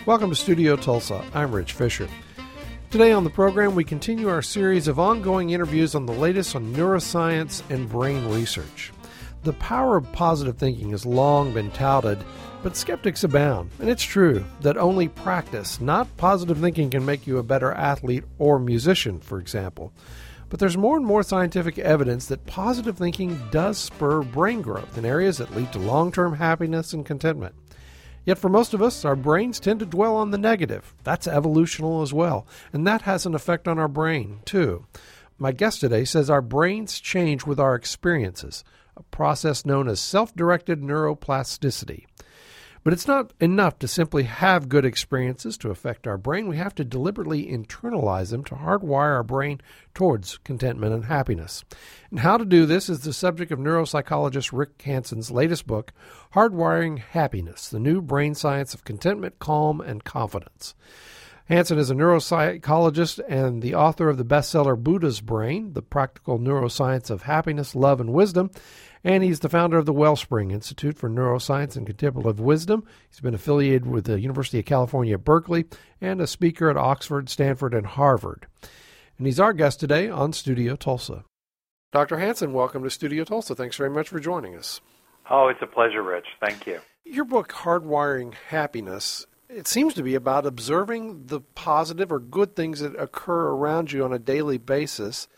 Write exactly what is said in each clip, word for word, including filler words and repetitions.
Welcome to Studio Tulsa. I'm Rich Fisher. Today on the program, we continue our series of ongoing interviews on the latest on neuroscience and brain research. The power of positive thinking has long been touted, but skeptics abound. And it's true that only practice, not positive thinking, can make you a better athlete or musician, for example. But there's more and more scientific evidence that positive thinking does spur brain growth in areas that lead to long-term happiness and contentment. Yet for most of us, our brains tend to dwell on the negative. That's evolutional as well, and that has an effect on our brain, too. My guest today says our brains change with our experiences, a process known as self-directed neuroplasticity. But it's not enough to simply have good experiences to affect our brain. We have to deliberately internalize them to hardwire our brain towards contentment and happiness. And how to do this is the subject of neuropsychologist Rick Hanson's latest book, Hardwiring Happiness, the New Brain Science of Contentment, Calm, and Confidence. Hanson is a neuropsychologist and the author of the bestseller Buddha's Brain, The Practical Neuroscience of Happiness, Love, and Wisdom, and he's the founder of the Wellspring Institute for Neuroscience and Contemplative Wisdom. He's been affiliated with the University of California at Berkeley and a speaker at Oxford, Stanford, and Harvard. And he's our guest today on Studio Tulsa. Doctor Hanson, welcome to Studio Tulsa. Thanks very much for joining us. Oh, it's a pleasure, Rich. Thank you. Your book, Hardwiring Happiness, it seems to be about observing the positive or good things that occur around you on a daily basis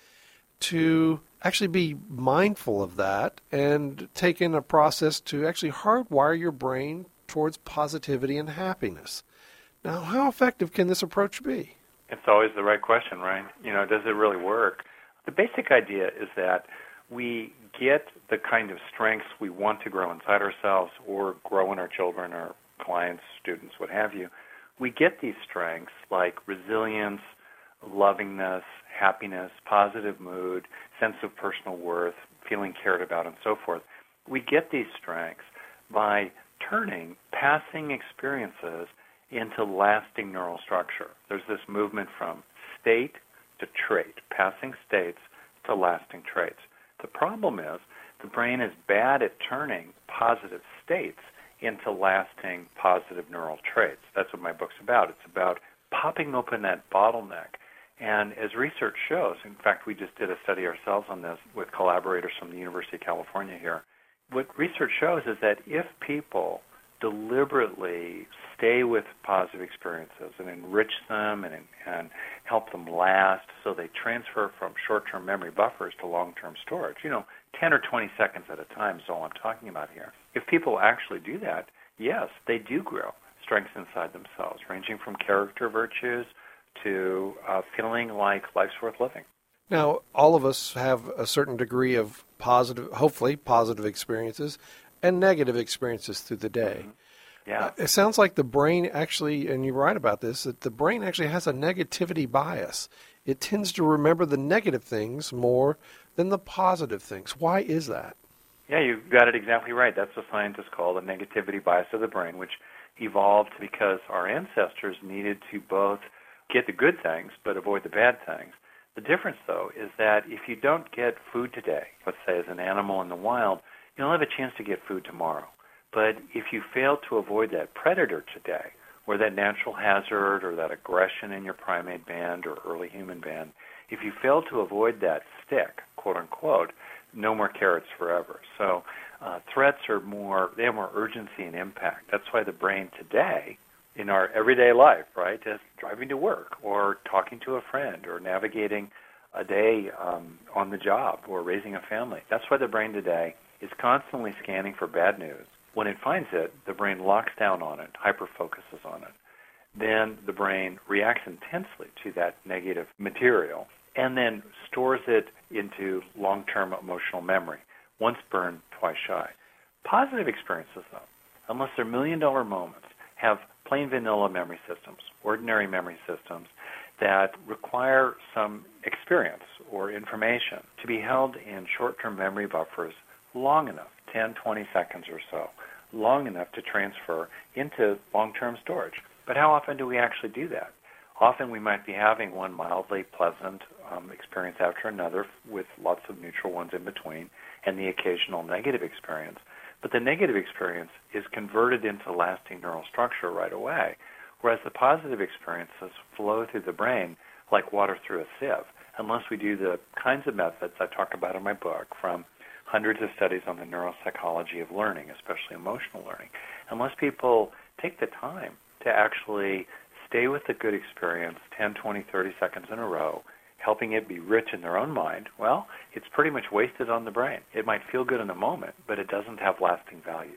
to actually be mindful of that and take in a process to actually hardwire your brain towards positivity and happiness. Now, how effective can this approach be? It's always the right question, right? You know, does it really work? The basic idea is that we get the kind of strengths we want to grow inside ourselves or grow in our children or clients, students, what have you. We get these strengths like resilience, lovingness, happiness, positive mood, sense of personal worth, feeling cared about, and so forth. We get these strengths by turning passing experiences into lasting neural structure. There's this movement from state to trait, passing states to lasting traits. The problem is the brain is bad at turning positive states into lasting positive neural traits. That's what my book's about. It's about popping open that bottleneck. And as research shows, in fact, we just did a study ourselves on this with collaborators from the University of California here. What research shows is that if people deliberately stay with positive experiences and enrich them and, and help them last so they transfer from short-term memory buffers to long-term storage, you know, ten or twenty seconds at a time is all I'm talking about here. If people actually do that, yes, they do grow strengths inside themselves, ranging from character virtues to uh, feeling like life's worth living. Now, all of us have a certain degree of positive, hopefully positive experiences and negative experiences through the day. Mm-hmm. Yeah. Uh, it sounds like the brain actually, and you're right about this, that the brain actually has a negativity bias. It tends to remember the negative things more than the positive things. Why is that? Yeah, you got it exactly right. That's what scientists call the negativity bias of the brain, which evolved because our ancestors needed to both get the good things but avoid the bad things. The difference, though, is that if you don't get food today, let's say as an animal in the wild, you'll have a chance to get food tomorrow. But if you fail to avoid that predator today, or that natural hazard, or that aggression in your primate band or early human band, if you fail to avoid that stick, quote unquote, no more carrots forever. So uh, threats are more, they have more urgency and impact. That's why the brain today, in our everyday life, right, just driving to work or talking to a friend or navigating a day um, on the job or raising a family. That's why the brain today is constantly scanning for bad news. When it finds it, the brain locks down on it, hyper-focuses on it. Then the brain reacts intensely to that negative material and then stores it into long-term emotional memory. Once burned, twice shy. Positive experiences, though, unless they're million-dollar moments, have plain vanilla memory systems, ordinary memory systems that require some experience or information to be held in short-term memory buffers long enough, ten, twenty seconds or so, long enough to transfer into long-term storage. But how often do we actually do that? Often we might be having one mildly pleasant um, experience after another with lots of neutral ones in between and the occasional negative experience. But the negative experience is converted into lasting neural structure right away. whereas the positive experiences flow through the brain like water through a sieve, unless we do the kinds of methods I talk about in my book, from hundreds of studies on the neuropsychology of learning, especially emotional learning. Unless people take the time to actually stay with the good experience ten, twenty, thirty seconds in a row, helping it be rich in their own mind, well, it's pretty much wasted on the brain. It might feel good in a moment, but it doesn't have lasting value.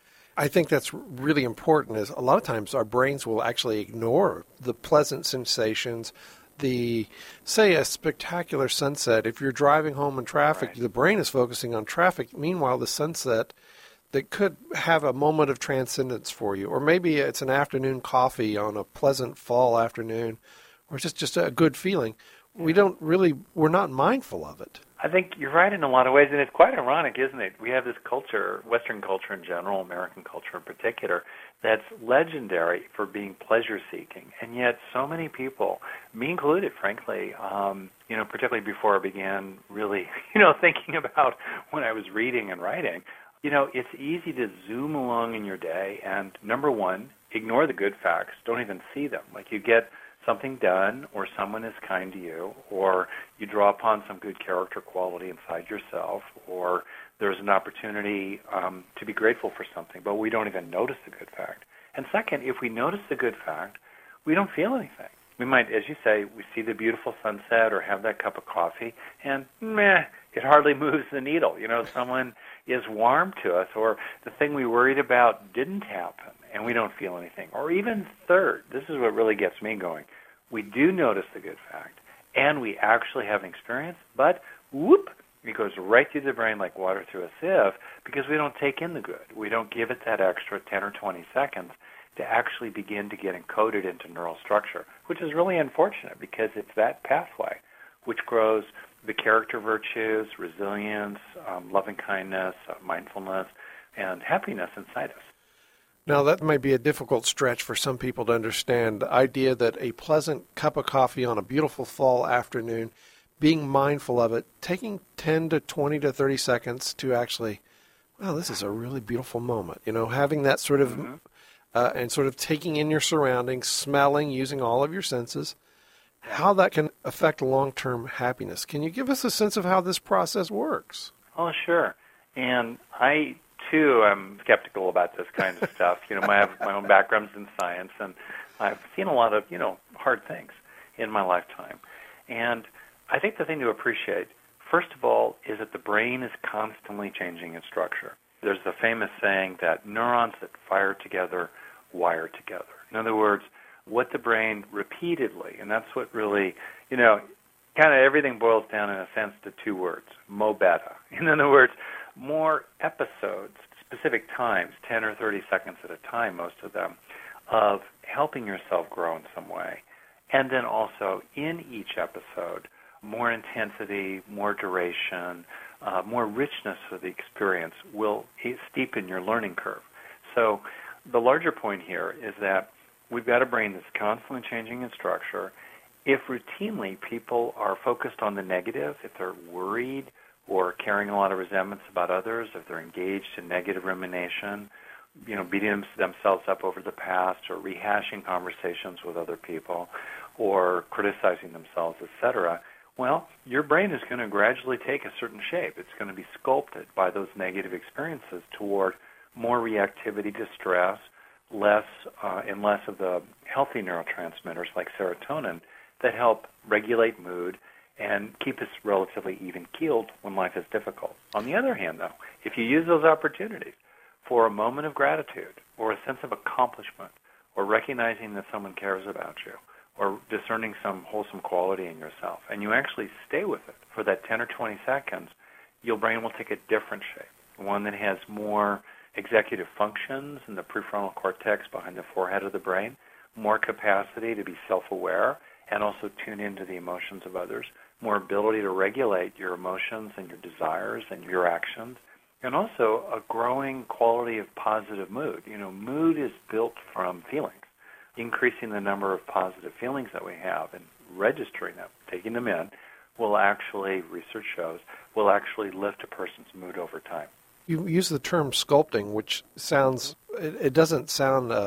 I think that's really important, is a lot of times our brains will actually ignore the pleasant sensations, the, say, a spectacular sunset. If you're driving home in traffic, Right. the brain is focusing on traffic. Meanwhile, the sunset that could have a moment of transcendence for you. Or maybe it's an afternoon coffee on a pleasant fall afternoon, or just, just a good feeling. We don't really, we're not mindful of it. I think you're right in a lot of ways, and it's quite ironic, isn't it? We have this culture, Western culture in general, American culture in particular, that's legendary for being pleasure-seeking, and yet so many people, me included, frankly, um, you know, particularly before I began really, you know, thinking about when I was reading and writing, you know, it's easy to zoom along in your day and, number one, ignore the good facts, don't even see them. Like you get something done, or someone is kind to you, or you draw upon some good character quality inside yourself, or there's an opportunity um, to be grateful for something, but we don't even notice the good fact. And second, if we notice the good fact, we don't feel anything. We might, as you say, we see the beautiful sunset or have that cup of coffee, and meh, it hardly moves the needle. You know, someone is warm to us, or the thing we worried about didn't happen, and we don't feel anything. Or even third, this is what really gets me going. We do notice the good fact, and we actually have an experience, but whoop, it goes right through the brain like water through a sieve because we don't take in the good. We don't give it that extra ten or twenty seconds to actually begin to get encoded into neural structure, which is really unfortunate because it's that pathway which grows the character virtues, resilience, um, loving kindness, uh, mindfulness, and happiness inside us. Now, that may be a difficult stretch for some people to understand, the idea that a pleasant cup of coffee on a beautiful fall afternoon, being mindful of it, taking ten to twenty to thirty seconds to actually, well, this is a really beautiful moment. You know, having that sort of, mm-hmm. uh, and sort of taking in your surroundings, smelling, using all of your senses, how that can affect long-term happiness. Can you give us a sense of how this process works? Oh, sure. And I... too, I'm skeptical about this kind of stuff. You know, I have my own background's in science, and I've seen a lot of, you know, hard things in my lifetime. And I think the thing to appreciate, first of all, is that the brain is constantly changing its structure. There's the famous saying that neurons that fire together wire together. In other words, what the brain repeatedly, and that's what really, you know, kind of everything boils down in a sense to two words, mo beta. In other words, more episodes, specific times, ten or thirty seconds at a time, most of them, of helping yourself grow in some way. And then also, in each episode, more intensity, more duration, uh, more richness of the experience will steepen your learning curve. So the larger point here is that we've got a brain that's constantly changing in structure. If routinely people are focused on the negative, if they're worried, or carrying a lot of resentments about others, if they're engaged in negative rumination, you know, beating themselves up over the past, or rehashing conversations with other people, or criticizing themselves, et cetera, well, your brain is going to gradually take a certain shape. It's going to be sculpted by those negative experiences toward more reactivity to stress, less uh, and less of the healthy neurotransmitters like serotonin that help regulate mood and keep us relatively even-keeled when life is difficult. On the other hand, though, if you use those opportunities for a moment of gratitude or a sense of accomplishment or recognizing that someone cares about you or discerning some wholesome quality in yourself, and you actually stay with it for that ten or twenty seconds, your brain will take a different shape, one that has more executive functions in the prefrontal cortex behind the forehead of the brain, more capacity to be self-aware and also tune into the emotions of others, more ability to regulate your emotions and your desires and your actions, and also a growing quality of positive mood. You know, mood is built from feelings. Increasing the number of positive feelings that we have and registering them, taking them in, will actually, research shows, will actually lift a person's mood over time. You use the term sculpting, which sounds, it, it doesn't sound uh,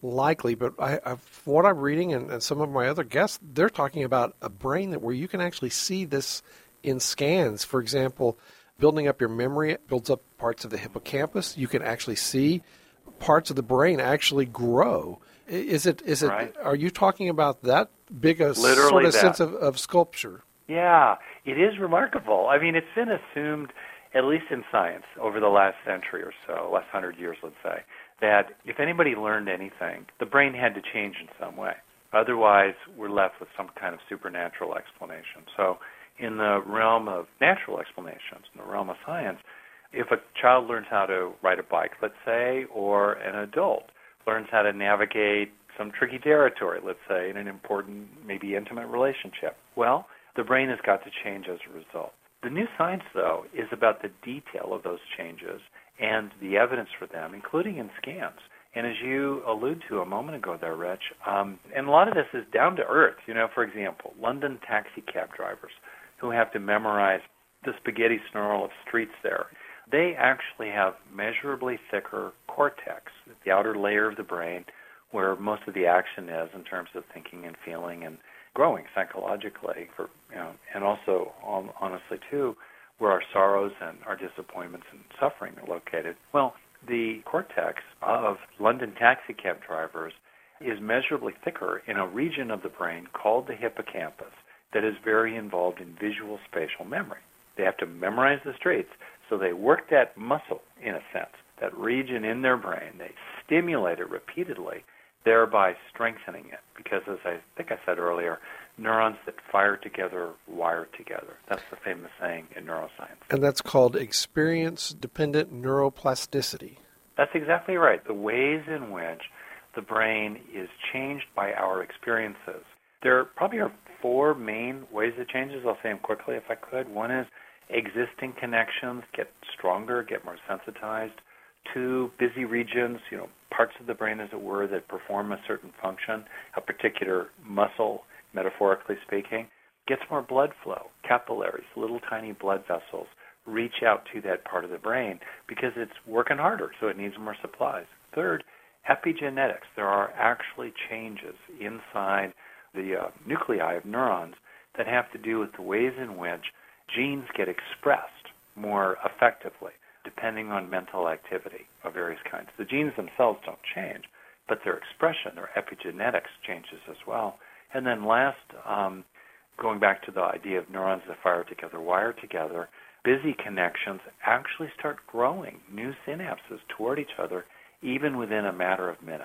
likely, but I, I, from what I'm reading and, and some of my other guests, they're talking about a brain that where you can actually see this in scans. For example, building up your memory, it builds up parts of the hippocampus. You can actually see parts of the brain actually grow. Is it? Is it? Right. Are you talking about that big a Literally sort of that. sense of, of sculpture? Yeah, it is remarkable. I mean, it's been assumed, at least in science, over the last century or so, last hundred years, let's say, that if anybody learned anything, the brain had to change in some way. Otherwise, we're left with some kind of supernatural explanation. So in the realm of natural explanations, in the realm of science, if a child learns how to ride a bike, let's say, or an adult learns how to navigate some tricky territory, let's say, in an important, maybe intimate relationship, well, the brain has got to change as a result. The new science, though, is about the detail of those changes and the evidence for them, including in scans. And as you allude to a moment ago there, Rich, um, and a lot of this is down to earth. You know, for example, London taxi cab drivers who have to memorize the spaghetti snarl of streets there, they actually have measurably thicker cortex, the outer layer of the brain, where most of the action is in terms of thinking and feeling and growing psychologically, for you know, and also um, honestly too, where our sorrows and our disappointments and suffering are located. Well, the cortex of London taxi cab drivers is measurably thicker in a region of the brain called the hippocampus that is very involved in visual spatial memory. They have to memorize the streets, so they work that muscle, in a sense, that region in their brain. They stimulate it repeatedly, thereby strengthening it. Because, as I think I said earlier, neurons that fire together wire together. That's the famous saying in neuroscience. And that's called experience-dependent neuroplasticity. That's exactly right. The ways in which the brain is changed by our experiences. There probably are four main ways it changes. I'll say them quickly if I could. One is existing connections get stronger, get more sensitized. Two, busy regions, you know, parts of the brain, as it were, that perform a certain function, a particular muscle, metaphorically speaking, gets more blood flow. Capillaries, little tiny blood vessels, reach out to that part of the brain because it's working harder, so it needs more supplies. Third, epigenetics. There are actually changes inside the uh, nuclei of neurons that have to do with the ways in which genes get expressed more effectively, depending on mental activity of various kinds. The genes themselves don't change, but their expression, their epigenetics changes as well. And then last, um, going back to the idea of neurons that fire together, wire together, busy connections actually start growing new synapses toward each other, even within a matter of minutes.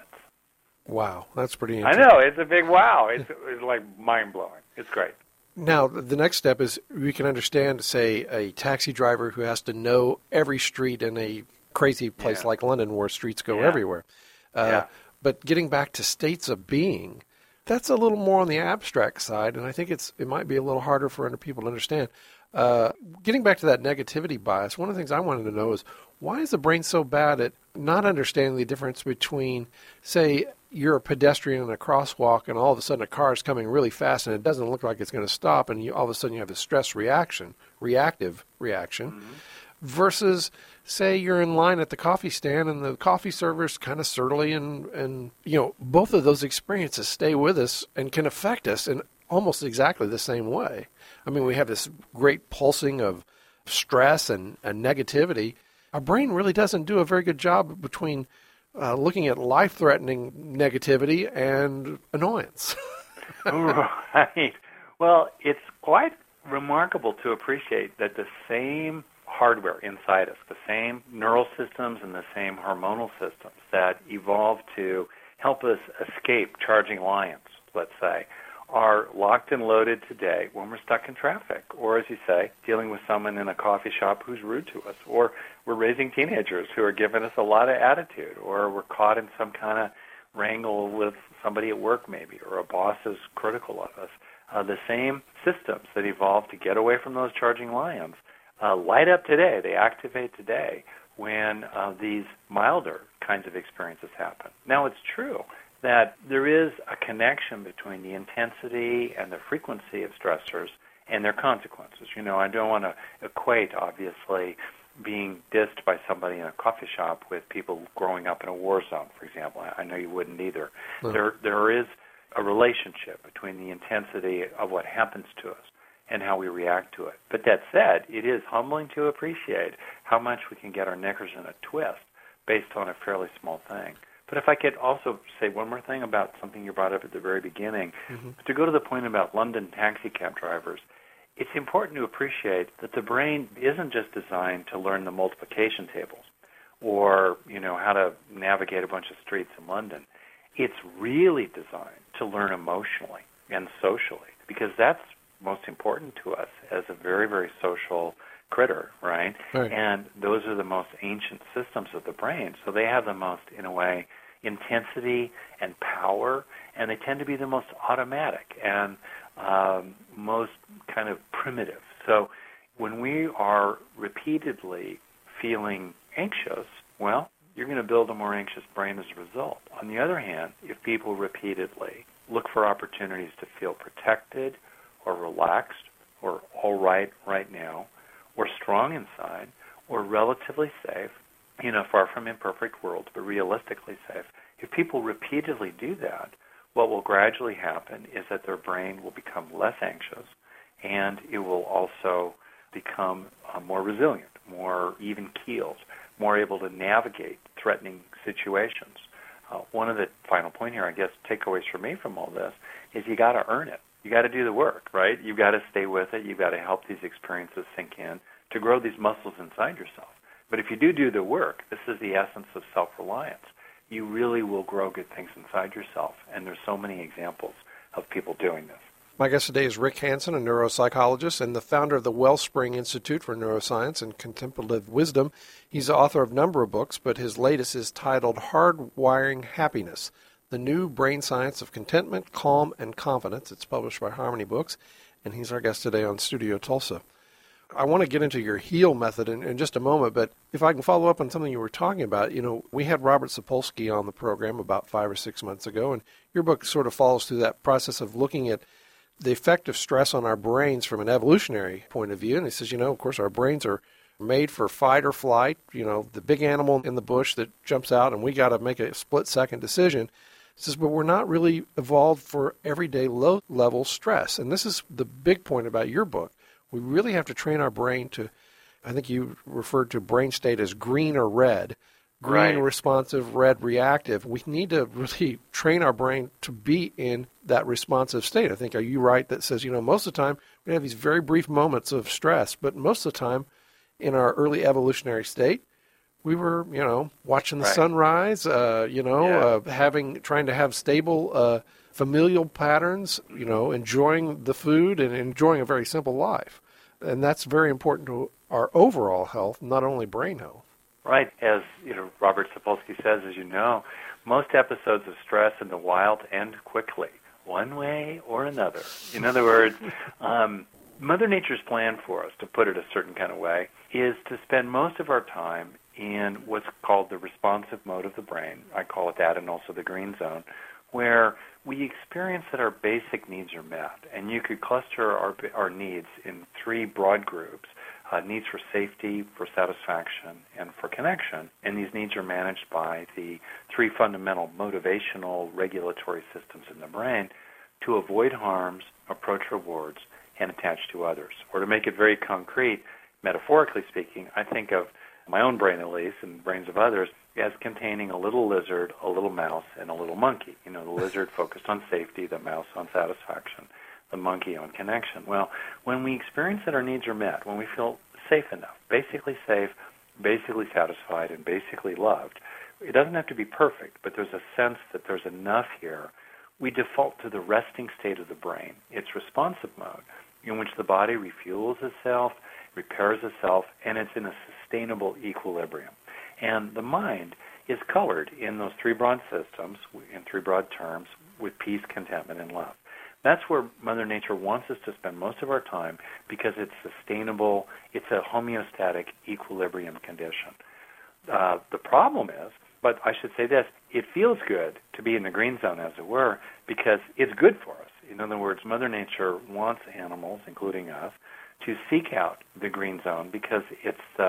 Wow, that's pretty I interesting. know, it's a big wow. It's, it's like mind-blowing. It's great. Now, the next step is we can understand, say, a taxi driver who has to know every street in a crazy place Yeah. like London where streets go Yeah. everywhere. Uh, Yeah. But getting back to states of being, that's a little more on the abstract side, and I think it's it might be a little harder for other people to understand. Uh, getting back to that negativity bias, one of the things I wanted to know is why is the brain so bad at not understanding the difference between, say, you're a pedestrian in a crosswalk and all of a sudden a car is coming really fast and it doesn't look like it's going to stop, and you, all of a sudden you have a stress reaction, reactive reaction, mm-hmm. versus, say, you're in line at the coffee stand and the coffee server's kind of surly, and, and you know, both of those experiences stay with us and can affect us in almost exactly the same way. I mean, we have this great pulsing of stress and, and negativity. Our brain really doesn't do a very good job between uh, looking at life-threatening negativity and annoyance. Right. Well, it's quite remarkable to appreciate that the same hardware inside us, the same neural systems and the same hormonal systems that evolved to help us escape charging lions, let's say, are locked and loaded today when we're stuck in traffic, or, as you say, dealing with someone in a coffee shop who's rude to us, or we're raising teenagers who are giving us a lot of attitude, or we're caught in some kind of wrangle with somebody at work maybe, or a boss is critical of us. Uh, the same systems that evolved to get away from those charging lions uh, light up today. They activate today when uh, these milder kinds of experiences happen. Now, it's true that there is a connection between the intensity and the frequency of stressors and their consequences. You know, I don't want to equate, obviously, being dissed by somebody in a coffee shop with people growing up in a war zone, for example. I know you wouldn't either. No. There, there is a relationship between the intensity of what happens to us and how we react to it. But that said, it is humbling to appreciate how much we can get our knickers in a twist based on a fairly small thing. But if I could also say one more thing about something you brought up at the very beginning, mm-hmm. to go to the point about London taxi cab drivers, it's important to appreciate that the brain isn't just designed to learn the multiplication tables or, you know, how to navigate a bunch of streets in London. It's really designed to learn emotionally and socially, because that's most important to us as a very, very social critter, right? Right. And those are the most ancient systems of the brain, so they have the most, in a way, intensity and power, and they tend to be the most automatic and um, most kind of primitive. So when we are repeatedly feeling anxious, well, you're going to build a more anxious brain as a result. On the other hand, if people repeatedly look for opportunities to feel protected or relaxed or all right right now, or strong inside, or relatively safe, in a far from imperfect world, but realistically safe, if people repeatedly do that, what will gradually happen is that their brain will become less anxious, and it will also become uh, more resilient, more even-keeled, more able to navigate threatening situations. Uh, one of the final point here, I guess, takeaways for me from all this is you got to earn it. You got to do the work, right? You've got to stay with it. You've got to help these experiences sink in to grow these muscles inside yourself. But if you do do the work, this is the essence of self-reliance. You really will grow good things inside yourself, and there's so many examples of people doing this. My guest today is Rick Hanson, a neuropsychologist and the founder of the Wellspring Institute for Neuroscience and Contemplative Wisdom. He's the author of a number of books, but his latest is titled Hardwiring Happiness, The New Brain Science of Contentment, Calm, and Confidence. It's published by Harmony Books, and he's our guest today on Studio Tulsa. I want to get into your HEAL method in, in just a moment, but if I can follow up on something you were talking about, you know, we had Robert Sapolsky on the program about five or six months ago, and your book sort of follows through that process of looking at the effect of stress on our brains from an evolutionary point of view. And he says, you know, of course, our brains are made for fight or flight, you know, the big animal in the bush that jumps out, and we got to make a split-second decision. He says, but we're not really evolved for everyday low-level stress. And this is the big point about your book. We really have to train our brain to, I think you referred to brain state as green or red. Green right. responsive, red reactive. We need to really train our brain to be in that responsive state. I think, are you right that says, you know, most of the time we have these very brief moments of stress, but most of the time in our early evolutionary state, we were, you know, watching the right. sunrise, uh, you know, yeah. uh, having, trying to have stable uh, familial patterns, you know, enjoying the food and enjoying a very simple life. And that's very important to our overall health, not only brain health. Right. As you know, Robert Sapolsky says, as you know, most episodes of stress in the wild end quickly, one way or another. In other words, um, Mother Nature's plan for us, to put it a certain kind of way, is to spend most of our time in what's called the responsive mode of the brain. I call it that, and also the green zone, where we experience that our basic needs are met. And you could cluster our, our needs in three broad groups. Uh, needs for safety, for satisfaction, and for connection. And these needs are managed by the three fundamental motivational regulatory systems in the brain to avoid harms, approach rewards, and attach to others. Or to make it very concrete, metaphorically speaking, I think of my own brain at least, and brains of others, as containing a little lizard, a little mouse, and a little monkey. You know, the lizard focused on safety, the mouse on satisfaction, the monkey on connection. Well, when we experience that our needs are met, when we feel safe enough, basically safe, basically satisfied, and basically loved, it doesn't have to be perfect, but there's a sense that there's enough here, we default to the resting state of the brain, its responsive mode, in which the body refuels itself, repairs itself, and it's in a sustainable equilibrium. And the mind is colored in those three broad systems, in three broad terms, with peace, contentment, and love. That's where Mother Nature wants us to spend most of our time because it's sustainable, it's a homeostatic equilibrium condition. Uh, the problem is, but I should say this, it feels good to be in the green zone, as it were, because it's good for us. In other words, Mother Nature wants animals, including us, to seek out the green zone because it's uh,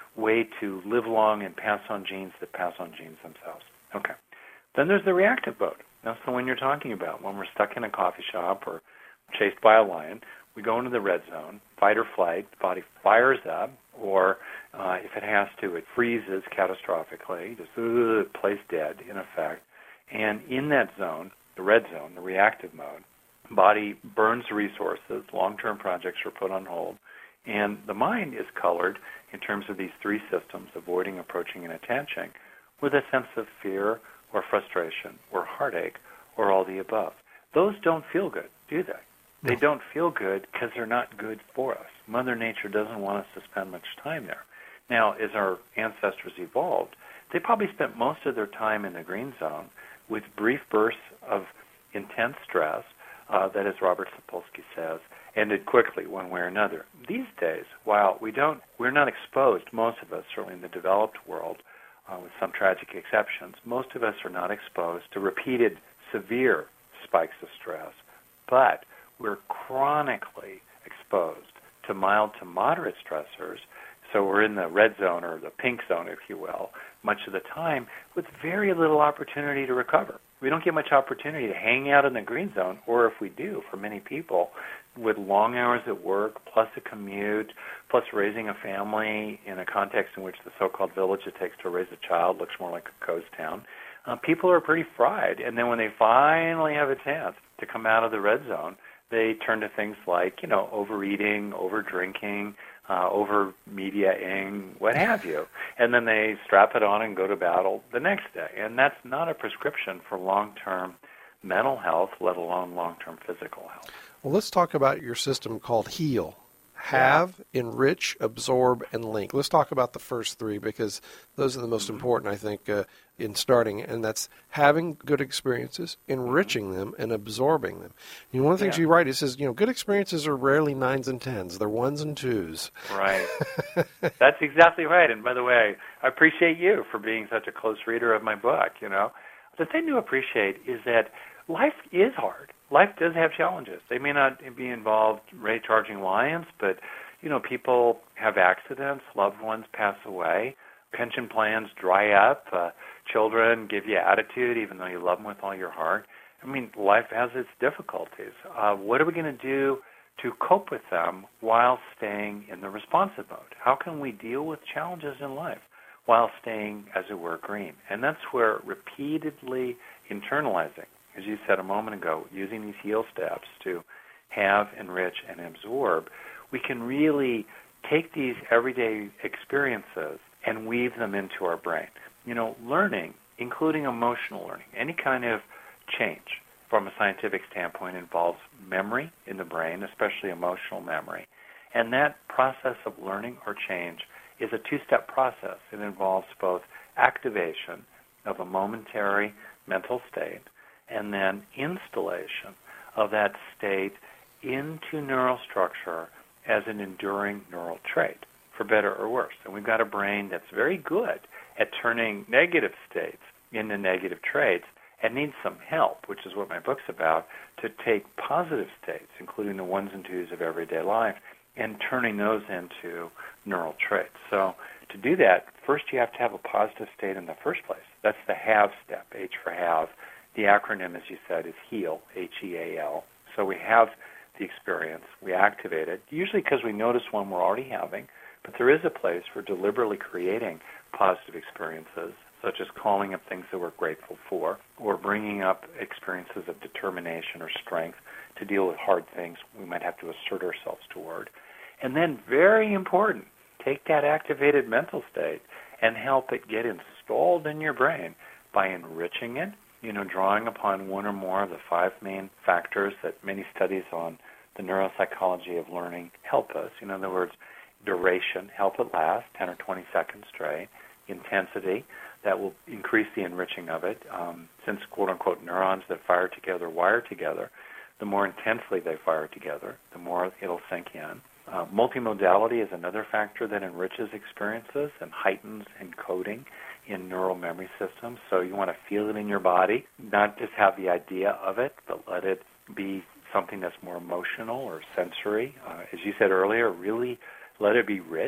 way to live long and pass on genes that pass on genes themselves. Okay. Then there's the reactive mode. That's the one you're talking about. When we're stuck in a coffee shop or chased by a lion, we go into the red zone, fight or flight, the body fires up, or uh, if it has to, it freezes catastrophically, just uh, plays dead in effect. And in that zone, the red zone, the reactive mode, body burns resources, long-term projects are put on hold, and the mind is colored in terms of these three systems, avoiding, approaching, and attaching, with a sense of fear or frustration or heartache or all the above. Those don't feel good, do they? They don't feel good because they're not good for us. Mother Nature doesn't want us to spend much time there. Now, as our ancestors evolved, they probably spent most of their time in the green zone with brief bursts of intense stress uh, that, as Robert Sapolsky says, ended quickly one way or another. These days, while we don't, we're not exposed, most of us, certainly in the developed world, uh, with some tragic exceptions, most of us are not exposed to repeated severe spikes of stress, but we're chronically exposed to mild to moderate stressors, so we're in the red zone or the pink zone, if you will, much of the time with very little opportunity to recover. We don't get much opportunity to hang out in the green zone, or if we do, for many people, with long hours at work, plus a commute, plus raising a family in a context in which the so-called village it takes to raise a child looks more like a coast town, uh, people are pretty fried. And then when they finally have a chance to come out of the red zone, they turn to things like, you know, overeating, over-drinking, uh, over-mediating, what have you. And then they strap it on and go to battle the next day. And that's not a prescription for long-term mental health, let alone long-term physical health. Well, let's talk about your system called HEAL. Have, yeah. Enrich, Absorb, and Link. Let's talk about the first three because those are the most mm-hmm. important, I think, uh, in starting. And that's having good experiences, enriching them, and absorbing them. You know, one of the things yeah. you write, it says, you know, good experiences are rarely nines and tens. They're ones and twos. Right. That's exactly right. And by the way, I appreciate you for being such a close reader of my book, you know. The thing to appreciate is that life is hard. Life does have challenges. They may not be involved ray-charging lions, but, you know, people have accidents, loved ones pass away, pension plans dry up, uh, children give you attitude even though you love them with all your heart. I mean, life has its difficulties. Uh, what are we going to do to cope with them while staying in the responsive mode? How can we deal with challenges in life while staying, as it were, green? And that's where repeatedly internalizing, as you said a moment ago, using these HEAL steps to have, enrich, and absorb, we can really take these everyday experiences and weave them into our brain. You know, learning, including emotional learning, any kind of change from a scientific standpoint involves memory in the brain, especially emotional memory. And that process of learning or change is a two-step process. It involves both activation of a momentary mental state and then installation of that state into neural structure as an enduring neural trait, for better or worse. And we've got a brain that's very good at turning negative states into negative traits and needs some help, which is what my book's about, to take positive states, including the ones and twos of everyday life, and turning those into neural traits. So to do that, first you have to have a positive state in the first place. That's the have step, H for have. The acronym, as you said, is HEAL, H E A L. So we have the experience, we activate it, usually because we notice one we're already having, but there is a place for deliberately creating positive experiences, such as calling up things that we're grateful for, or bringing up experiences of determination or strength to deal with hard things we might have to assert ourselves toward. And then, very important, take that activated mental state and help it get installed in your brain by enriching it, you know, drawing upon one or more of the five main factors that many studies on the neuropsychology of learning help us. In other words, duration, help it last ten or twenty seconds straight. Intensity, that will increase the enriching of it. Um, since, quote-unquote, neurons that fire together wire together, the more intensely they fire together, the more it'll sink in. Uh, multimodality is another factor that enriches experiences and heightens encoding in neural memory systems. So you want to feel it in your body, not just have the idea of it, but let it be something that's more emotional or sensory. Uh, as you said earlier, really let it be rich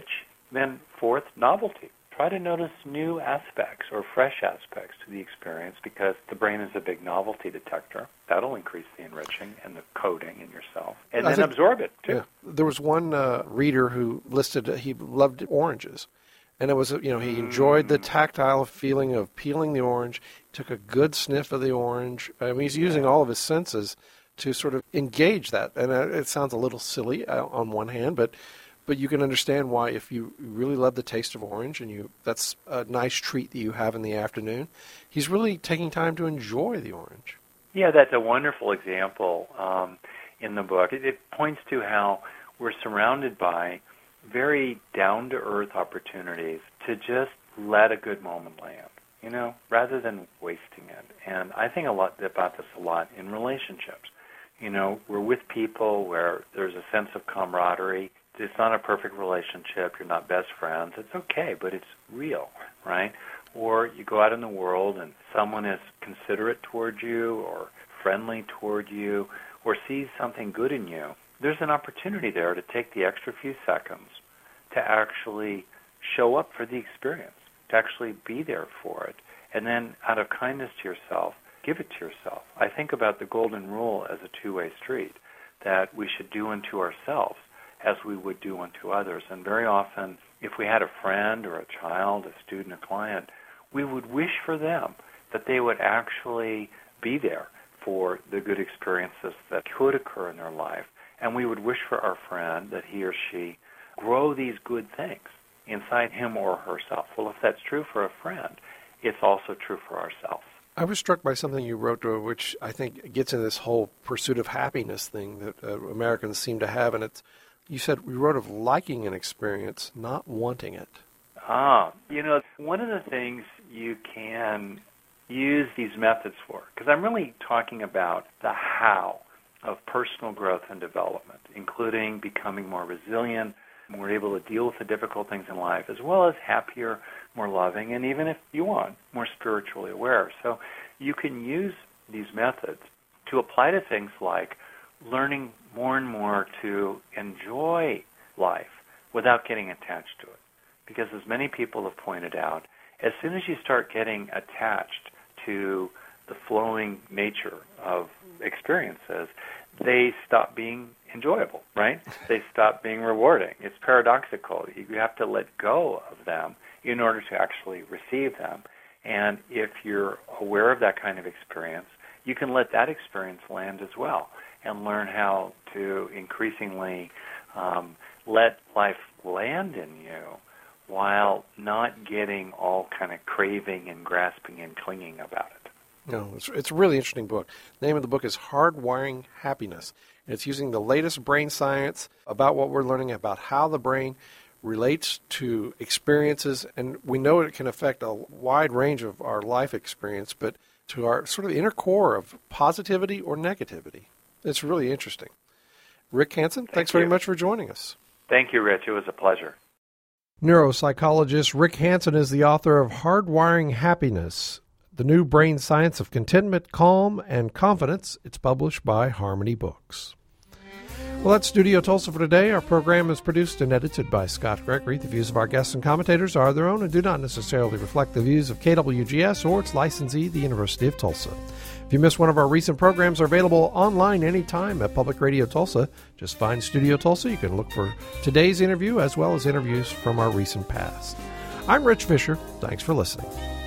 Then fourth, novelty. Try to notice new aspects or fresh aspects to the experience because the brain is a big novelty detector. That'll increase the enriching and the coding in yourself. And I then think, absorb it, too. Yeah. There was one uh, reader who listed uh, he loved oranges. And it was, you know, he enjoyed the tactile feeling of peeling the orange, took a good sniff of the orange. I mean, he's using all of his senses to sort of engage that. And it sounds a little silly on one hand, but but you can understand why if you really love the taste of orange and you that's a nice treat that you have in the afternoon, he's really taking time to enjoy the orange. Yeah, that's a wonderful example um, in the book. It, it points to how we're surrounded by very down-to-earth opportunities to just let a good moment land, you know, rather than wasting it. And I think a lot about this a lot in relationships. You know, we're with people where there's a sense of camaraderie. It's not a perfect relationship. You're not best friends. It's okay, but it's real, right? Or you go out in the world and someone is considerate toward you or friendly toward you or sees something good in you. There's an opportunity there to take the extra few seconds to actually show up for the experience, to actually be there for it, and then out of kindness to yourself, give it to yourself. I think about the golden rule as a two-way street, that we should do unto ourselves as we would do unto others. And very often, if we had a friend or a child, a student, a client, we would wish for them that they would actually be there for the good experiences that could occur in their life. And we would wish for our friend that he or she grow these good things inside him or herself. Well, if that's true for a friend, it's also true for ourselves. I was struck by something you wrote, which I think gets in this whole pursuit of happiness thing that uh, Americans seem to have. And it's, you said we wrote of liking an experience, not wanting it. Ah, you know, one of the things you can use these methods for, because I'm really talking about the how of personal growth and development, including becoming more resilient, more able to deal with the difficult things in life, as well as happier, more loving, and even if you want, more spiritually aware. So you can use these methods to apply to things like learning more and more to enjoy life without getting attached to it. Because as many people have pointed out, as soon as you start getting attached to the flowing nature of experiences, they stop being enjoyable, right? They stop being rewarding. It's paradoxical. You have to let go of them in order to actually receive them. And if you're aware of that kind of experience, you can let that experience land as well and learn how to increasingly um, let life land in you while not getting all kind of craving and grasping and clinging about it. No, it's, it's a really interesting book. The name of the book is Hardwiring Happiness. And it's using the latest brain science about what we're learning about how the brain relates to experiences. And we know it can affect a wide range of our life experience, but to our sort of inner core of positivity or negativity. It's really interesting. Rick Hanson, Thank thanks you. very much for joining us. Thank you, Rich. It was a pleasure. Neuropsychologist Rick Hanson is the author of Hardwiring Happiness, the new brain science of contentment, calm, and confidence. It's published by Harmony Books. Well, that's Studio Tulsa for today. Our program is produced and edited by Scott Gregory. The views of our guests and commentators are their own and do not necessarily reflect the views of K W G S or its licensee, the University of Tulsa. If you missed one of our recent programs, are available online anytime at Public Radio Tulsa. Just find Studio Tulsa. You can look for today's interview as well as interviews from our recent past. I'm Rich Fisher. Thanks for listening.